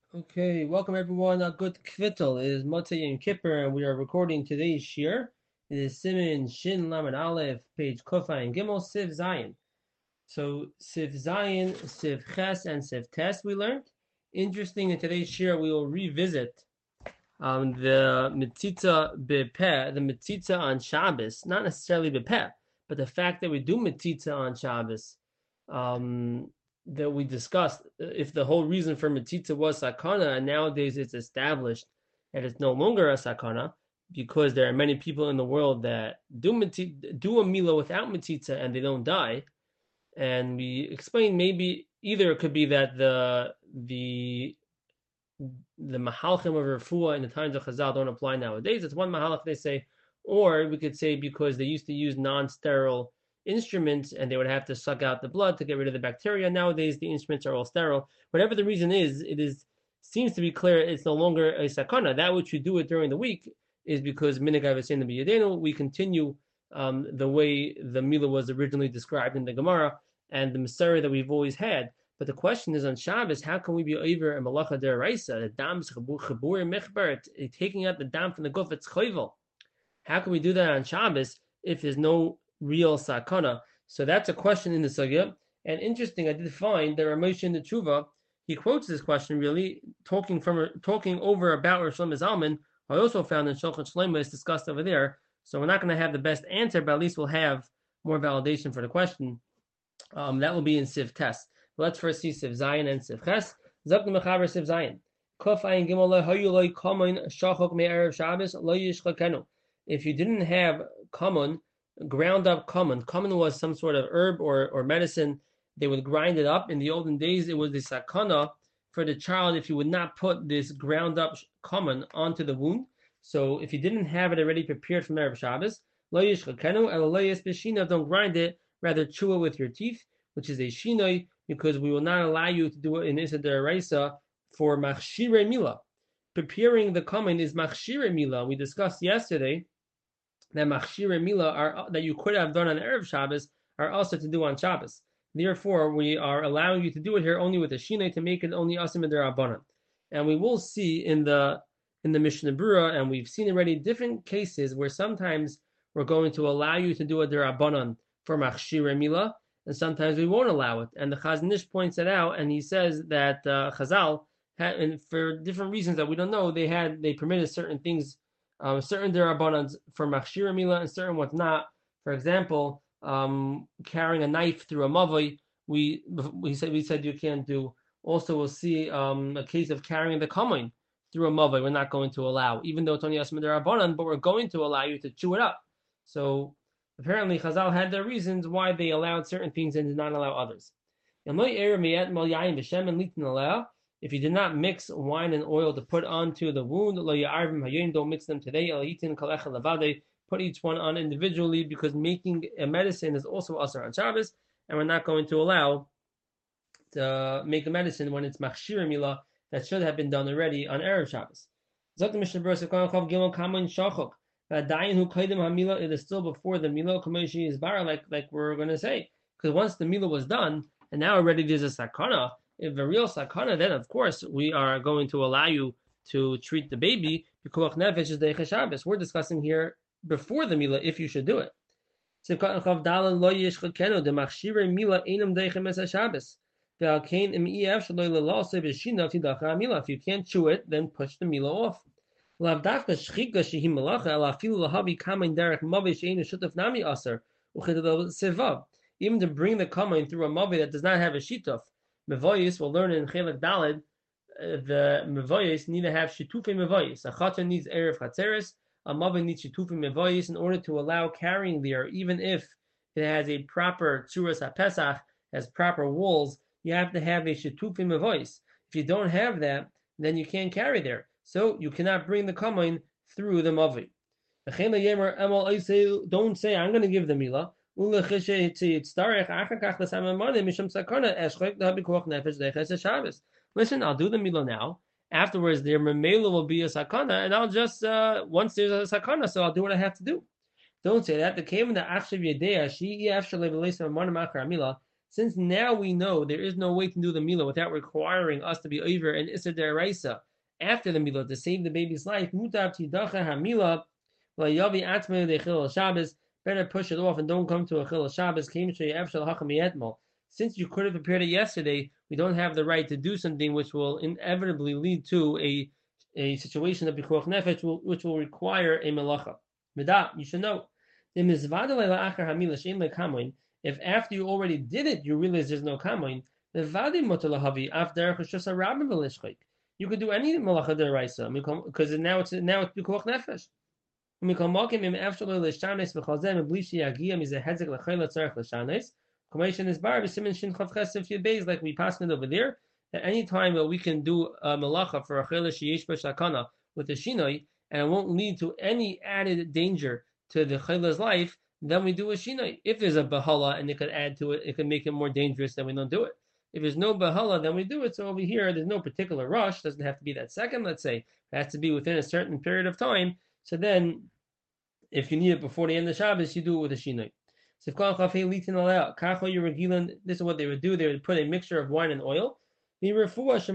Okay, welcome everyone. A good kvittel. It is Motzei Yom Kippur, and we are recording today's shir. It is Siman Shin Lamed Aleph, page Kofa and Gimel Siv Zion. So Siv Zion, Siv Ches, and Siv Tes we learned. Interesting, in today's shir we will revisit the Mitzitza Bepeh, the Mitzitza on Shabbos, not necessarily Bepeh, but the fact that we do Mitzitza on Shabbos. That we discussed, if the whole reason for Mitzitza was Sakana, and nowadays it's established that it's no longer a Sakana, because there are many people in the world that do a Mila without Mitzitza and they don't die. And we explained maybe either it could be that the mahalchim of refuah in the times of Chazal don't apply nowadays. It's one mahalach they say, or we could say because they used to use non-sterile instruments and they would have to suck out the blood to get rid of the bacteria. Nowadays the instruments are all sterile. Whatever the reason is, seems to be clear it's no longer a sakana. That which you do it during the week is because minhag avosenu b'yadenu. We continue the way the Mila was originally described in the Gemara and the Masara that we've always had. But the question is on Shabbos, how can we be over a malacha deraisa, the dam's chabur michbar, taking out the dam from the guf, it's chayvel? How can we do that on Shabbos if there's no real sakana? So that's a question in the sugya. And interesting, I did find that Ramesh in the Tshuva, he quotes this question really, talking over about Rosh Hashanah Zalman. I also found in Shulchan Shlomo is discussed over there. So we're not going to have the best answer, but at least we'll have more validation for the question. That will be in Siv Test. Let's first see Siv Zion and Siv Ches. Zok Mechaber Siv Zion. Kof Ayin Gimel Lo Hayu Lo Common Shachok Me'erev Shabbos Lo Yishchakenu. If you didn't have common, ground up common was some sort of herb or medicine. They would grind it up. In the olden days, it was the sakana for the child if you would not put this ground up common onto the wound. So if you didn't have it already prepared from Erev Shabbos, Lo Yishchakenu El Lo Yisbeshina, don't grind it. Rather chew it with your teeth, which is a shinoi, because we will not allow you to do it in Issa Deraisa for machshire mila. Preparing the common is machshire mila. We discussed yesterday that machshire mila are that you could have done on Erev Shabbos are also to do on Shabbos. Therefore, we are allowing you to do it here only with a shinoi to make it only asim derabanan. And we will see in the Mishnah Brura, and we've seen already different cases where sometimes we're going to allow you to do a derabanan for machshire mila, and sometimes we won't allow it. And the Chazon Ish points it out, and he says that Chazal had, and for different reasons that we don't know, they permitted certain things, certain derabanans for machshire mila, and certain what's not. For example, carrying a knife through a mavoi, we said you can't do. Also, we'll see a case of carrying the kamoin through a mavoi. We're not going to allow, even though it's only asma derabanan, but we're going to allow you to chew it up. So apparently, Chazal had their reasons why they allowed certain things and did not allow others. If you did not mix wine and oil to put onto the wound, don't mix them today. Put each one on individually, because making a medicine is also asar on Shabbos, and we're not going to allow to make a medicine when it's machshir mila that should have been done already on Erev Shabbos. It is still before the Mila Kamoshi is bar, like we're going to say. Because once the Mila was done, and now already there's a sakana, if a real sakana, then of course we are going to allow you to treat the baby. We're discussing here before the Mila if you should do it. If you can't chew it, then push the Mila off. Even to bring the kamen through a mavi that does not have a shituf. Mevoyis will learn in Chelak Daled, the mevoyis need to have shitufim mevoyis. A chatan needs erev chatzeres, a mavi needs shitufim mevoyis in order to allow carrying there, even if it has a proper tzuras hapesach, has proper walls, you have to have a shitufim mevoyis. If you don't have that, then you can't carry there. So you cannot bring the kamoin through the mavi. Don't say I'm going to give the milah. Listen, I'll do the milah now. Afterwards, there memela will be a sakana, and I'll just once there's a sakana, so I'll do what I have to do. Don't say that. The came in the achshav yedea she after levelation of mona machar milah. Since now we know there is no way to do the Mila without requiring us to be over and Isser Deraisa after the Mila to save the baby's life, Mutab Tidacha HaMila, Yavi Atzmei Lechil Shabbos, better push it off and don't come to a Chil Shabbos, since you could have prepared it yesterday, we don't have the right to do something which will inevitably lead to a situation of Bikuach Nefesh, which will require a Melacha. Midah, you should know. If after you already did it, you realize there's no kamoin, you could do any malacha deraisa because now it's bikuach nefesh. Like we passed it over there. At any time that we can do a malacha for a chayla sheyesh b'shakana with a shinoi, and it won't lead to any added danger to the chayla's life, then we do a shinoi. If there's a bahala and it could add to it, it could make it more dangerous, then we don't do it. If there's no bahala, then we do it. So over here, there's no particular rush. It doesn't have to be that second, let's say. It has to be within a certain period of time. So then, if you need it before the end of Shabbos, you do it with a shinoi. This is what they would do. They would put a mixture of wine and oil. You mix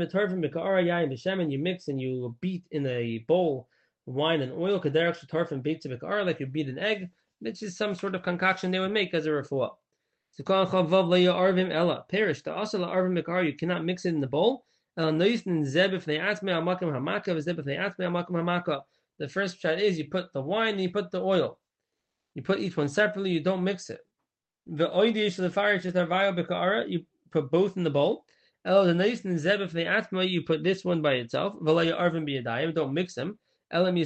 and you beat in a bowl wine and oil, like you beat an egg, which is some sort of concoction they would make as a refuah. Perish. You cannot mix it in the bowl. The first shot is you put the wine and you put the oil. You put each one separately, you don't mix it. You put both in the bowl. You put this one by itself. Don't mix them. You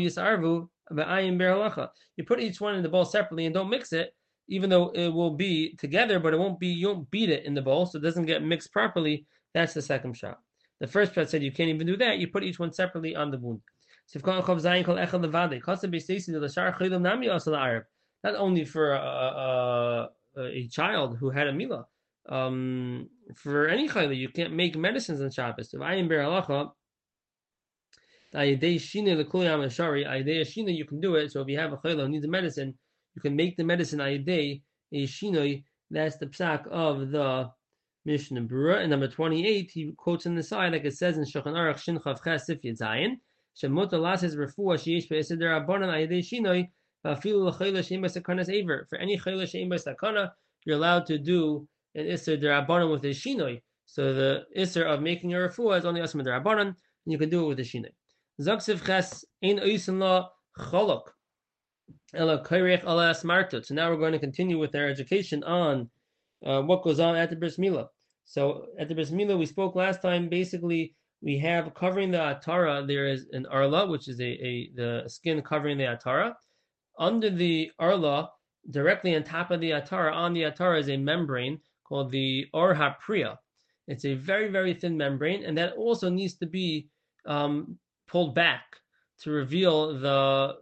put each one in the bowl separately and don't mix it, even though it will be together, but it won't be, you don't beat it in the bowl, so it doesn't get mixed properly. That's the second shot. The first shot said you can't even do that. You put each one separately on the wound. Not only for a child who had a milah, for any chayla, you can't make medicines on Shabbos. If I am ber halacha, you can do it. So if you have a chayla who needs a medicine, you can make the medicine ayidei a shinoi. That's the psak of the Mishnah Berurah. And number 28, he quotes on the side, like it says in Shulchan Aruch Shin Chav Ches Sif Yitzayin, Shemutar lases refuah sheyesh be'eser derabanan ayidei shinoi va'afilu l'chayla she'im b'sakanas aver. For any chayla she'im b'sakana, you're allowed to do an iser derabanan with a shinoi. So the iser of making a refuah is only asma derabanan, and you can do it with a shinoi. Zaksiv Ches ein oisen la cholok. So now we're going to continue with our education on what goes on at the Bris Milah. So at the Bris Milah, we spoke last time, basically, we have covering the atara, there is an arla, which is the skin covering the atara. Under the arla, directly on top of the atara, on the atara is a membrane called the or hapriya. It's a very, very thin membrane, and that also needs to be pulled back to reveal the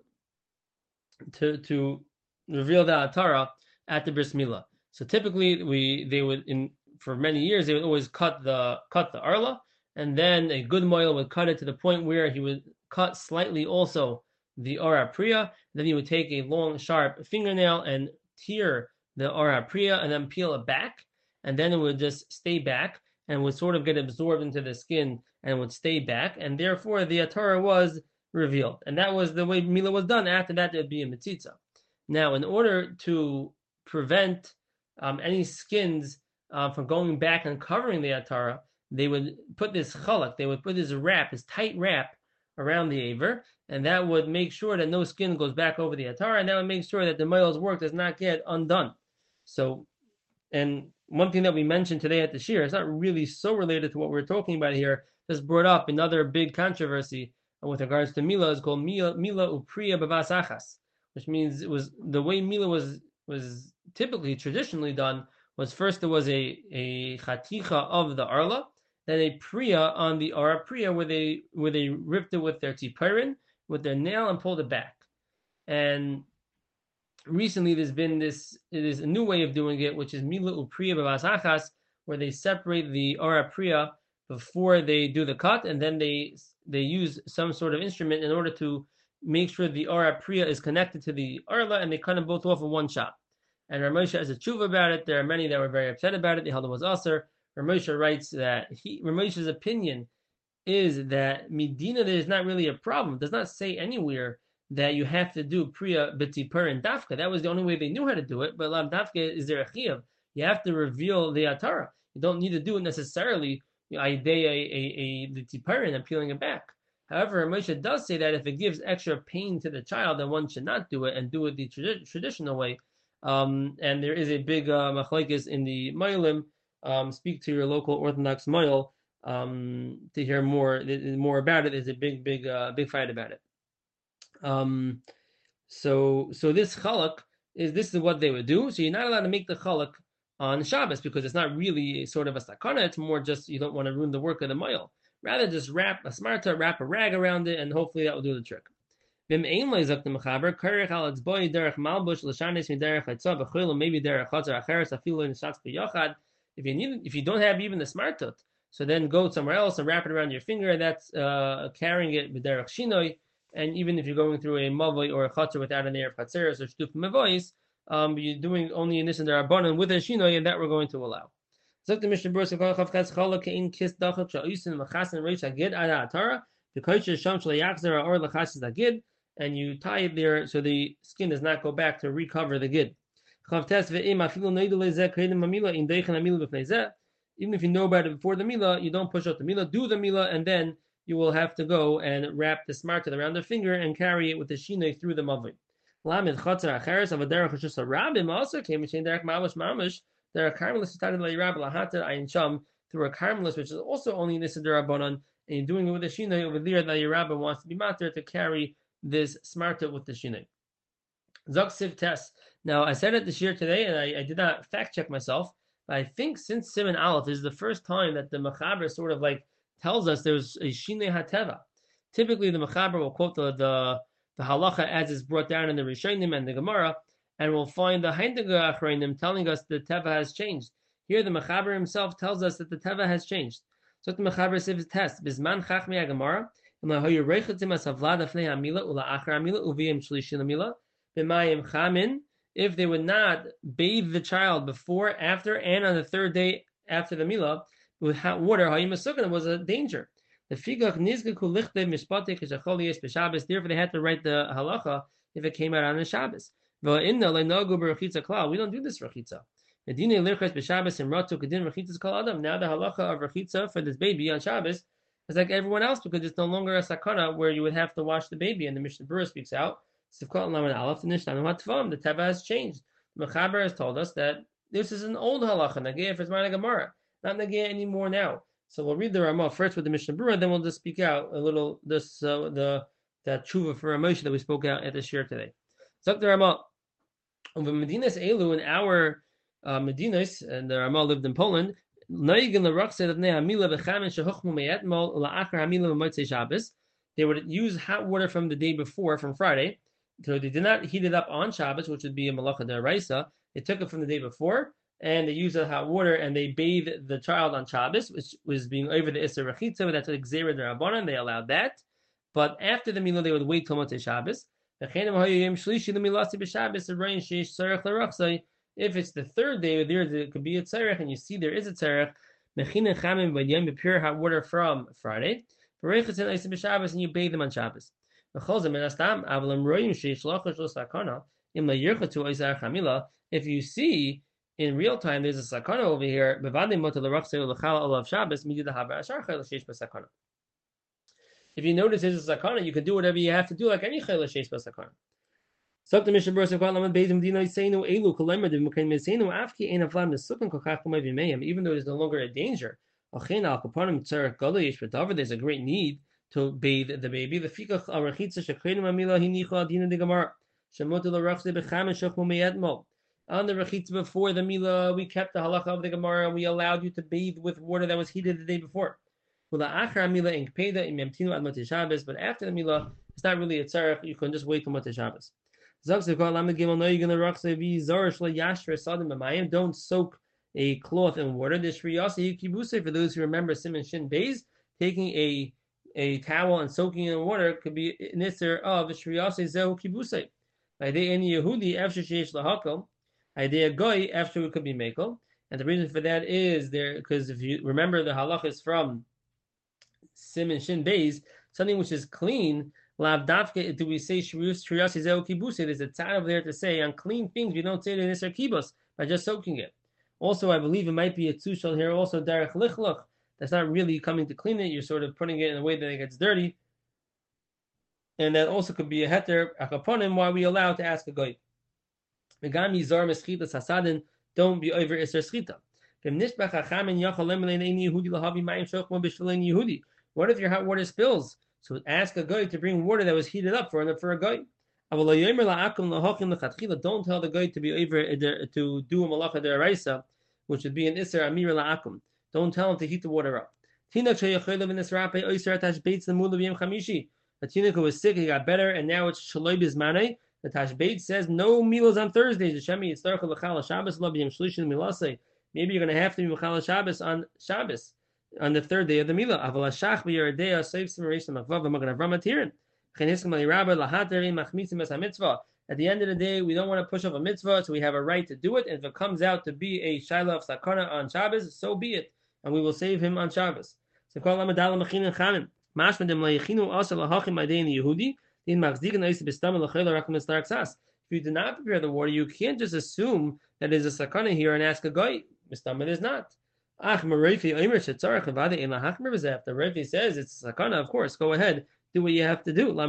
atara at the Bris Milah. So typically, for many years they would always cut the arla, and then a good moil would cut it to the point where he would cut slightly also the ora priya. Then he would take a long, sharp fingernail and tear the ora priya and then peel it back, and then it would just stay back and would sort of get absorbed into the skin and would stay back, and therefore the atara was revealed. And that was the way Milah was done. After that, there would be a metzitza. Now, in order to prevent any skins from going back and covering the atara, they would put this chalak, they would put this wrap, this tight wrap around the aver, and that would make sure that no skin goes back over the atara, and that would make sure that the moil's work does not get undone. So, and one thing that we mentioned today at the shir, it's not really so related to what we're talking about here, just brought up another big controversy with regards to Milah, is called Milah Upriya Bavas Achas, which means it was the way Milah was typically traditionally done. Was first there was a chaticha of the arla, then a priya on the ara priya where they ripped it with their tipirin, with their nail, and pulled it back. And recently there's been it is a new way of doing it, which is Milah Upriya Bavas Achas, where they separate the ara priya before they do the cut, and then they use some sort of instrument in order to make sure the ora priya is connected to the arla, and they cut them both off in one shot. and Ramosha has a tshuva about it. There are many that were very upset about it. They held it was usher. Ramosha writes that Ramosha's opinion is that Medina there is not really a problem. It does not say anywhere that you have to do Priya B'tzipur and Dafka. That was the only way they knew how to do it. But Lav Dafka is there a chiyuv. You have to reveal the Atara. You don't need to do it necessarily the Tziparin and peeling it back. However, Moshe does say that if it gives extra pain to the child, then one should not do it and do it the traditional way. And there is a big machlekes in the Moilim. Speak to your local Orthodox Moil to hear more about it. There's a big fight about it. So this chalak this is what they would do. So you're not allowed to make the chalak on Shabbos because it's not really sort of a sakana. It's more just you don't want to ruin the work of the moil. Rather, just wrap a smarta, wrap a rag around it, and hopefully that will do the trick. Maybe if you don't have even the smartut, so then go somewhere else and wrap it around your finger. That's carrying it with derech shinoi. And even if you're going through a mavoi or a chatzar without an erev chatzeres or shtuf mavois, you're doing only in this and there are with a shinoi, and that we're going to allow. So the Mishnah Berurah Kol Chavkas Chala Kein Kis Dachak Sha'usin Machasin Reish Agid Ada Atara V'Koicher Sham Shlayachzer Or Lachasis Agid, and you tie it there so the skin does not go back to recover the gid. Chavtes Ve'im Afilu Neidu Lezeh Kreidim Mamila In Deichen Amila B'Fnei Zeh. Even if you know about it before the mila, you don't push out the mila. Do the mila, and then you will have to go and wrap the smarta around the finger and carry it with the shinoi through the mavoi. Lamed chatzar acheres of a derech shus rabim also came between derech mamash mamash. There are carmelists who started like rabbi lahater ayin sham through a carmelist, which is also only this derabanan, and you're doing it with the shinoi over there that your rabbi wants to be mater to carry this smarta with the shinoi. Zok siv tes. Now I said it this year today, and I did not fact check myself, but I think since Siman Aleph is the first time that the Mechaber sort of like tells us there's a Shinei HaTeva. Typically, the Mechaber will quote the halacha as is brought down in the Rishonim and the Gemara, and we'll find the Heindige Achreinim telling us the Teva has changed. Here, the Mechaber himself tells us that the Teva has changed. So the Mechaber says test Bisman Chachmi Gemara, Imlahoyu Reichatim Asavlad Afnei Hamila Ula Achar Hamila Uviyim Shlishi Lamila B'Mayim Chamin. If they would not bathe the child before, after, and on the third day after the milah with hot water, it was a danger. Therefore, they had to write the halacha if it came out on the Shabbos. We don't do this rechitza. Now the halacha of rechitza for this baby on Shabbos is like everyone else because it's no longer a sakana where you would have to wash the baby, and the Mishnah Berurah speaks out. The Teva has changed. The Mechaber has told us that this is an old halacha, Nagea for Zman Gemara, not Nagea anymore now. So we'll read the Ramah first with the Mishnah Berurah, then we'll just speak out a little that tshuva for Ramosha that we spoke out at the shir today. So the Ramah, over Medinas Elu, in our Medinas, and the Ramah lived in Poland. They would use hot water from the day before, from Friday. So they did not heat it up on Shabbos, which would be a malacha deraisa. They took it from the day before, and they used the hot water, and they bathed the child on Shabbos, which was being over the Isser Rechitza. That's what Gzeira Derabanan, they allowed that. But after the Milah, they would wait till Motzei Shabbos. If it's the third day, there could be a tzarech, and you see there is a tzarech. Pure hot water from Friday. And you bathe them on Shabbos. If you see in real time there's a sakana over here, if you notice there's a sakana, you can do whatever you have to do, like any chayla sheish b'sakana. Even though there's no longer a danger, there's a great need to bathe the baby. The fikach arachitza shekrenim amila hinicha adina de gamar shemotel arachze b'chamen shachmu meyedmo. On the rachitza before the mila, we kept the halacha of the Gemara. We allowed you to bathe with water that was heated the day before. But after the mila, it's not really a tzarech. You can just wait till Motzei Shabbos. Don't soak a cloth in water. For those who remember Simon Shin Beis, taking a towel and soaking it in water could be an isser of Shriyase Zehu Kibusei. By the any Yehudi, Efshe Sheish Lahakal, idea goy after it could be mekel. And the reason for that is there because if you remember the halach is from Sim and Shin Beis, something which is clean. Lav dafke, do we say shrius triasi zeu kibuse? There's a tzad over there to say on clean things we don't say it in Isser kibus by just soaking it. Also, I believe it might be a tzushal here. Also, derech lichluch. That's not really coming to clean it. You're sort of putting it in a way that it gets dirty, and that also could be a heter akaponim. Why we allowed to ask a goy? Megami zar meschita sasadin. Don't be over Isser schita. What if your hot water spills? So ask a guy to bring water that was heated up for a guy. Don't tell the guy to be over to do a malacha deraisa, which would be an iser amir la'akum. Don't tell him to heat the water up. A teenager who was sick, he got better, and now it's shaloi bizmanei. The Tashbeit says no meals on Thursdays. Maybe you're going to have to be Mechala Shabbos on Shabbos, on the third day of the Milah. At the end of the day, we don't want to push off a mitzvah, so we have a right to do it. And if it comes out to be a Shiloh of Sakana on Shabbos, so be it. And we will save him on Shabbos. If you do not prepare the water, you can't just assume that there's a sakana here and ask a guy. It is not. If the Refi says it's a sakana, of course, go ahead, do what you have to do. If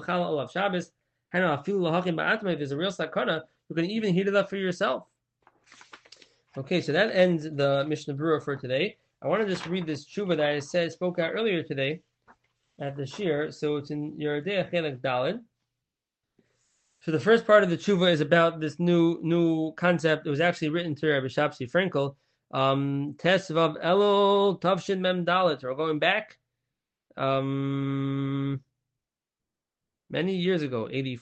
there's a real sakana, you can even heat it up for yourself. Okay, so that ends the Mishnah Berurah for today. I want to just read this tshuva that I spoke out earlier today at the shir. So it's in Yeridei Chelek Daled. So the first part of the tshuva is about this new concept. It was actually written to Rabbi Shapsi Frankel. Tes Vav Elul Tavshin Mem Dalet. We're going back many years ago,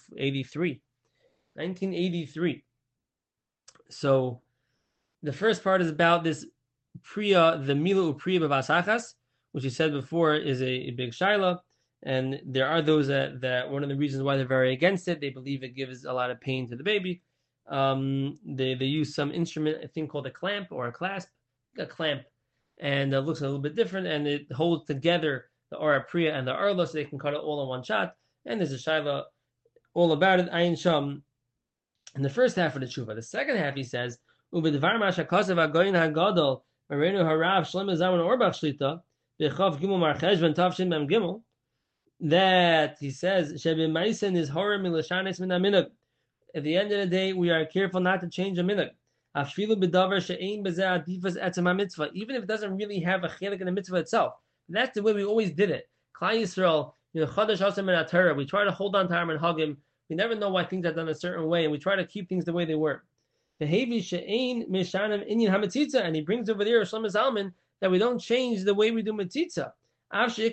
1983. So the first part is about this priya, the Milu Priya Bavasachas, which you said before is a big shaila, and there are those that one of the reasons why they're very against it, they believe it gives a lot of pain to the baby. They use some instrument, I think called a clamp or a clasp, a clamp, and it looks a little bit different, and it holds together the Ora Priya and the Arla, so they can cut it all in one shot. And there's a shaila all about it, Ayin Sham, in the first half of the tshuva. The second half, he says, Ubedvar Masha Kasav Agoyin HaGadol Marenu Harav Shlomo Zalman Orbach Shlita B'chav Gimel Mar Cheshvan Tavshin Mem Gimel, that he says Shebe Maisen is horror milashanes min aminag. At the end of the day, we are careful not to change a minhag. Afshilu b'davar she'ein b'zeh adifas etzem mitzvah, even if it doesn't really have a chelik in the mitzvah itself. That's the way we always did it. Klal Yisrael, Chodesh Hashem and Torah, we try to hold on to Har and Hagim. We never know why things are done a certain way, and we try to keep things the way they were. Behavi she'ein mishanim inyan hamitzitza, and he brings over there Shlomo Zalman that we don't change the way we do mitzitza. Okay, so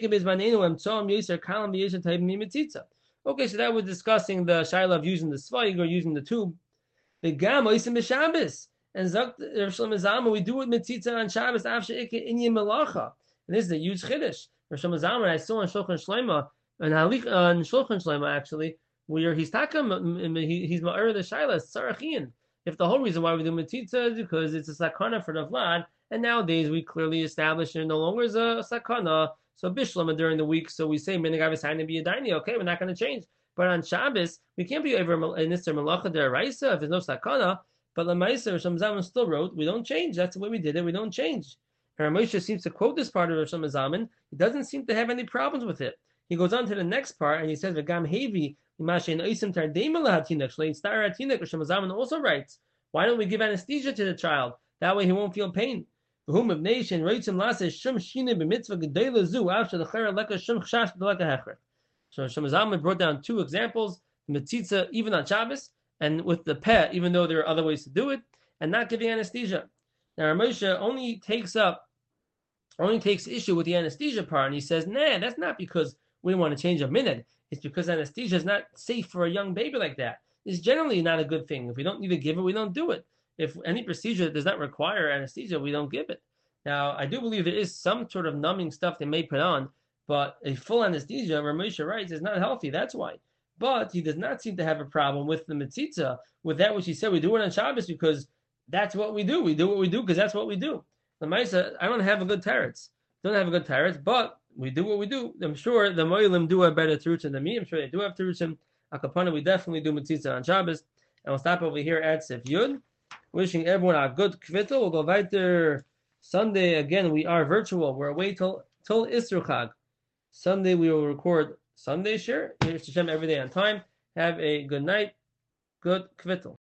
that was discussing the shaila of using the svayig or using the tube. The gam oisim b'Shabbos, and Rav Shlomo Zalman, we do it mitzitza on Shabbos after inyan melacha, and this is a huge chiddush. Rav Shlomo Zalman I saw on Shulchan Shleima, and on Shulchan Shleima actually, where he's takam, he's ma'ar the shaila tzarachian. If the whole reason why we do mitzitza is because it's a sakana for the vlad, and nowadays we clearly establish it no longer is a sakana. So Bishlama during the week, so we say Minagav is to be a daini. Okay, we're not going to change. But on Shabbos, we can't be over in Nisr Malacha Deraisa if there's no sakana. But Lamaisa Rosh Hashanah still wrote, we don't change. That's the way we did it. We don't change. And Ramosha seems to quote this part of Rosh Hashanah. He doesn't seem to have any problems with it. He goes on to the next part and he says, "V'gam hevi imashin oisim tardei melahatinak shlein star hatinak." Rosh Hashanah also writes, why don't we give anesthesia to the child? That way he won't feel pain. So Shlomo Zalman brought down two examples: mitzitza even on Shabbos, and with the peh, even though there are other ways to do it, and not giving anesthesia. Now Ramosha only takes issue with the anesthesia part, and he says, "Nah, that's not because we want to change a minute. It's because anesthesia is not safe for a young baby like that. It's generally not a good thing. If we don't need to give it, we don't do it. If any procedure that does not require anesthesia, we don't give it." Now, I do believe there is some sort of numbing stuff they may put on, but a full anesthesia, Ramosha writes, is not healthy. That's why. but he does not seem to have a problem with the Metzitza, with that which he said we do it on Shabbos because that's what we do. We do what we do because that's what we do. The Maisa, I don't have a good teretz. Don't have a good teretz, but we do what we do. I'm sure the Moilim do have better terutzim than me. I'm sure they do have terutzim. Akapana, we definitely do Metzitza on Shabbos. And we'll stop over here at Sif Yud. Wishing everyone a good kvittel. We'll go weiter Sunday again. We are virtual. We're away till Isser Chag. Sunday we will record Sunday share. Here's Hashem every day on time. Have a good night. Good kvittel.